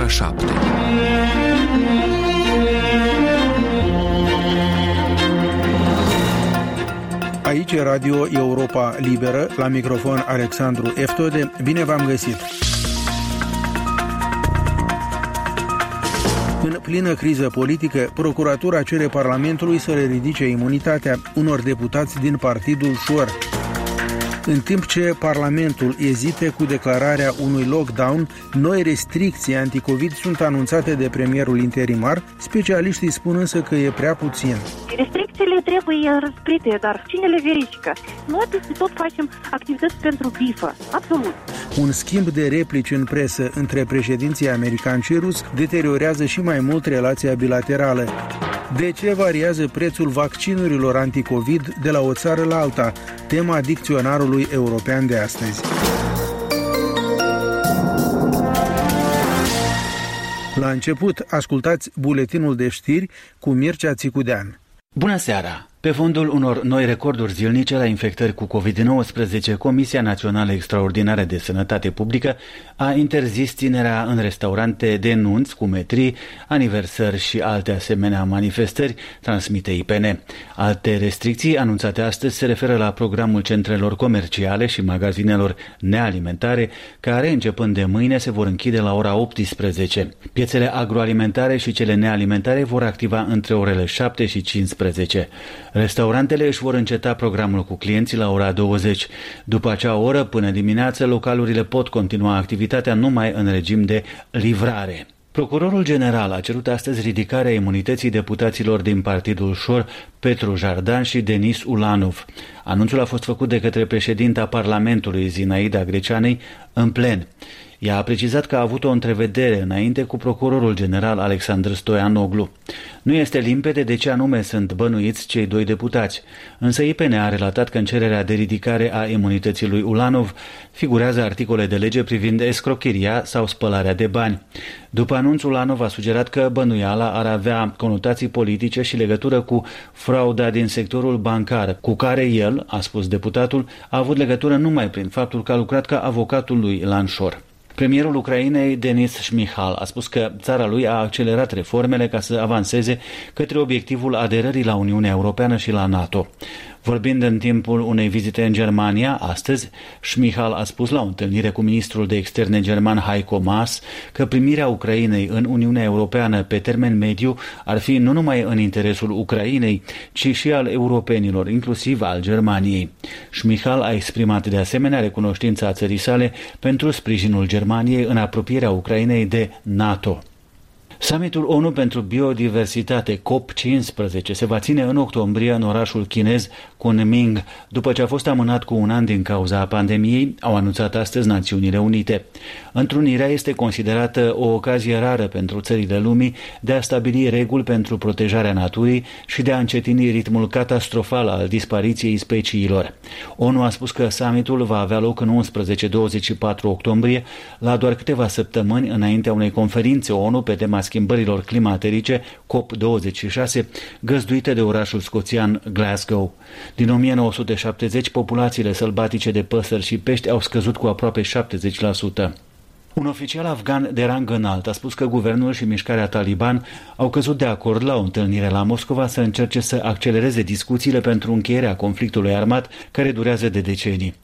ora 7. Aici e Radio Europa Liberă, la microfon Alexandru Eftode. Bine v-am găsit! În plină criză politică, procuratura cere Parlamentului să le ridice imunitatea unor deputați din partidul Șor. În timp ce Parlamentul ezite cu declararea unui lockdown, noi restricții anticovid sunt anunțate de premierul interimar, specialiștii spun însă că e prea puțin. Restricțiile trebuie răsprite, dar cine le verifică? Noi peste tot facem activități pentru bifă, absolut. Un schimb de replici în presă între președinții american și rus deteriorează și mai mult relația bilaterală. De ce variază prețul vaccinurilor anticovid de la o țară la alta? Tema dicționarului european de astăzi. La început, ascultați buletinul de știri cu Mircea Țicudean. Bună seara! Pe fondul unor noi recorduri zilnice la infectări cu COVID-19, Comisia Națională Extraordinară de Sănătate Publică a interzis ținerea în restaurante de nunți, cumetrii, aniversări și alte asemenea manifestări, transmite IPN. Alte restricții anunțate astăzi se referă la programul centrelor comerciale și magazinelor nealimentare, care, începând de mâine, se vor închide la ora 18. Piețele agroalimentare și cele nealimentare vor activa între orele 7 și 15. Restaurantele își vor înceta programul cu clienții la ora 20. După acea oră, până dimineață, localurile pot continua activitatea numai în regim de livrare. Procurorul general a cerut astăzi ridicarea imunității deputaților din partidul Șor, Petru Jardan și Denis Ulanov. Anunțul a fost făcut de către președinta Parlamentului, Zinaida Greceanei, în plen. Ea a precizat că a avut o întrevedere înainte cu procurorul general Alexandru Stoianoglu. Nu este limpede de ce anume sunt bănuiți cei doi deputați, însă IPN a relatat că în cererea de ridicare a imunității lui Ulanov figurează articole de lege privind escrocheria sau spălarea de bani. După anunț, Ulanov a sugerat că bănuiala ar avea conotații politice și legătură cu frauda din sectorul bancar, cu care el, a spus deputatul, a avut legătură numai prin faptul că a lucrat ca avocatul lui Ilan Șor. Premierul Ucrainei, Denis Shmyhal, a spus că țara lui a accelerat reformele ca să avanseze către obiectivul aderării la Uniunea Europeană și la NATO. Vorbind în timpul unei vizite în Germania, astăzi, Shmyhal a spus la o întâlnire cu ministrul de externe german Heiko Maas că primirea Ucrainei în Uniunea Europeană pe termen mediu ar fi nu numai în interesul Ucrainei, ci și al europenilor, inclusiv al Germaniei. Shmyhal a exprimat de asemenea recunoștința țării sale pentru sprijinul Germaniei în apropierea Ucrainei de NATO. Summitul ONU pentru biodiversitate COP15 se va ține în octombrie în orașul chinez Kunming, după ce a fost amânat cu un an din cauza pandemiei, au anunțat astăzi Națiunile Unite. Întrunirea este considerată o ocazie rară pentru țările lumii de a stabili reguli pentru protejarea naturii și de a încetini ritmul catastrofal al dispariției speciilor. ONU a spus că summitul va avea loc în 11-24 octombrie, la doar câteva săptămâni înaintea unei conferințe ONU pe tema schimbărilor climaterice, COP26, găzduite de orașul scoțian Glasgow. Din 1970, populațiile sălbatice de păsări și pești au scăzut cu aproape 70%. Un oficial afgan de rang înalt a spus că guvernul și mișcarea Taliban au căzut de acord la o întâlnire la Moscova să încerce să accelereze discuțiile pentru încheierea conflictului armat care durează de decenii.